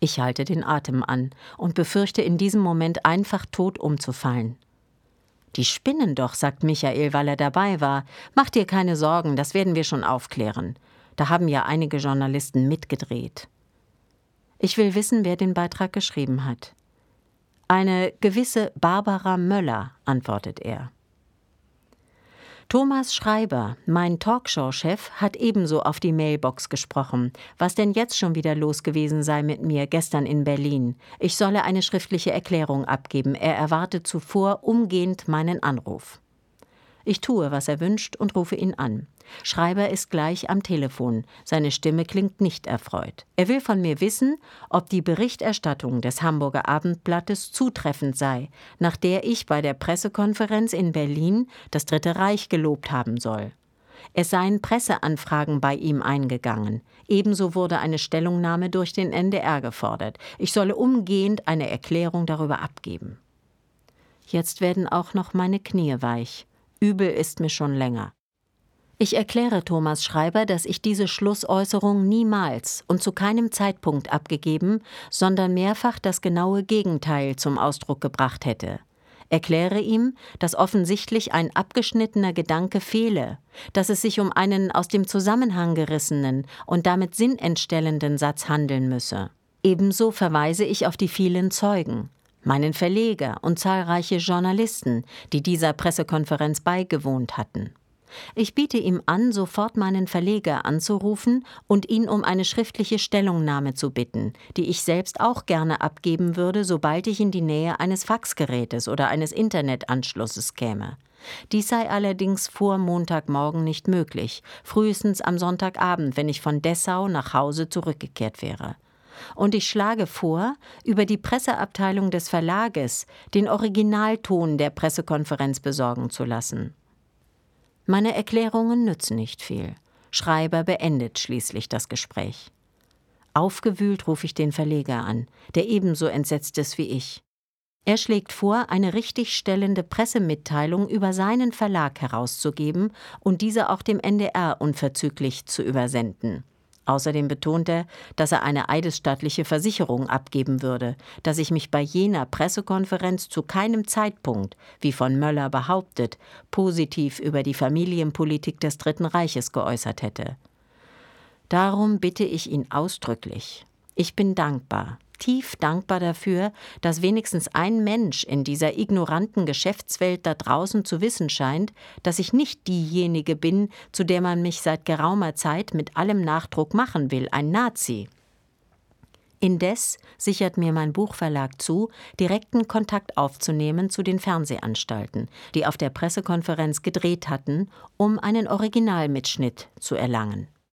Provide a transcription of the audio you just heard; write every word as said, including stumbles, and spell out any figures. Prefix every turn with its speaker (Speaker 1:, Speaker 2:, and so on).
Speaker 1: Ich halte den Atem an und befürchte in diesem Moment einfach tot umzufallen. »Die spinnen doch«, sagt Michael, weil er dabei war. »Mach dir keine Sorgen, das werden wir schon aufklären. Da haben ja einige Journalisten mitgedreht.« Ich will wissen, wer den Beitrag geschrieben hat. »Eine gewisse Barbara Möller«, antwortet er. Thomas Schreiber, mein Talkshow-Chef, hat ebenso auf die Mailbox gesprochen, was denn jetzt schon wieder los gewesen sei mit mir gestern in Berlin. Ich solle eine schriftliche Erklärung abgeben. Er erwarte zuvor umgehend meinen Anruf. Ich tue, was er wünscht und rufe ihn an. Schreiber ist gleich am Telefon. Seine Stimme klingt nicht erfreut. Er will von mir wissen, ob die Berichterstattung des Hamburger Abendblattes zutreffend sei, nach der ich bei der Pressekonferenz in Berlin das Dritte Reich gelobt haben soll. Es seien Presseanfragen bei ihm eingegangen. Ebenso wurde eine Stellungnahme durch den N D R gefordert. Ich solle umgehend eine Erklärung darüber abgeben. Jetzt werden auch noch meine Knie weich. Übel ist mir schon länger. Ich erkläre Thomas Schreiber, dass ich diese Schlussäußerung niemals und zu keinem Zeitpunkt abgegeben, sondern mehrfach das genaue Gegenteil zum Ausdruck gebracht hätte. Erkläre ihm, dass offensichtlich ein abgeschnittener Gedanke fehle, dass es sich um einen aus dem Zusammenhang gerissenen und damit sinnentstellenden Satz handeln müsse. Ebenso verweise ich auf die vielen Zeugen, meinen Verleger und zahlreiche Journalisten, die dieser Pressekonferenz beigewohnt hatten. Ich biete ihm an, sofort meinen Verleger anzurufen und ihn um eine schriftliche Stellungnahme zu bitten, die ich selbst auch gerne abgeben würde, sobald ich in die Nähe eines Faxgerätes oder eines Internetanschlusses käme. Dies sei allerdings vor Montagmorgen nicht möglich, frühestens am Sonntagabend, wenn ich von Dessau nach Hause zurückgekehrt wäre. Und ich schlage vor, über die Presseabteilung des Verlages den Originalton der Pressekonferenz besorgen zu lassen. Meine Erklärungen nützen nicht viel. Schreiber beendet schließlich das Gespräch. Aufgewühlt rufe ich den Verleger an, der ebenso entsetzt ist wie ich. Er schlägt vor, eine richtigstellende Pressemitteilung über seinen Verlag herauszugeben und diese auch dem N D R unverzüglich zu übersenden. Außerdem betont er, dass er eine eidesstattliche Versicherung abgeben würde, dass ich mich bei jener Pressekonferenz zu keinem Zeitpunkt, wie von Möller behauptet, positiv über die Familienpolitik des Dritten Reiches geäußert hätte. Darum bitte ich ihn ausdrücklich. Ich bin dankbar, tief dankbar dafür, dass wenigstens ein Mensch in dieser ignoranten Geschäftswelt da draußen zu wissen scheint, dass ich nicht diejenige bin, zu der man mich seit geraumer Zeit mit allem Nachdruck machen will, ein Nazi. Indes sichert mir mein Buchverlag zu, direkten Kontakt aufzunehmen zu den Fernsehanstalten, die auf der Pressekonferenz gedreht hatten, um einen Originalmitschnitt zu erlangen.